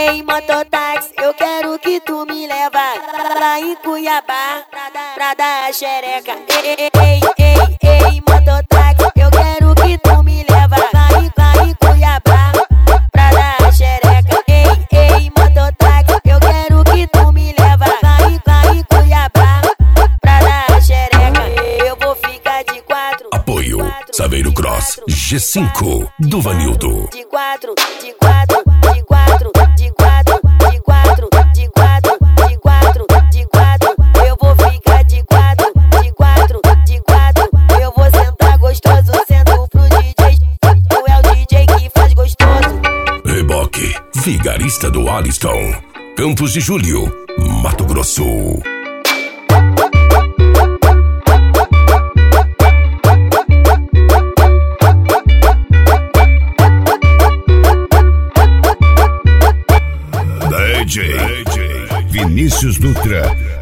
Ei, mototáxi, eu quero que tu me leva lá em Cuiabá pra dar a xereca. Ei, mototáxi, eu quero que tu me leva lá em Cuiabá pra dar a xereca. Ei, mototáxi, eu quero que tu me leva lá em Cuiabá pra dar a xereca. Eu vou ficar de quatro. Apoio Saveiro Cross G5 do Vanildo. De quatro, de quatro, de quatro, de quatro, de quatro, de quatro, de quatro, de quatro. Eu vou ficar de quatro, de quatro, de quatro. Eu vou sentar gostoso, sento pro DJ. Tu é o DJ que faz gostoso. Reboque, vigarista do Aliston, Campos de Julho, Mato Grosso. DJ Vinícius Dutra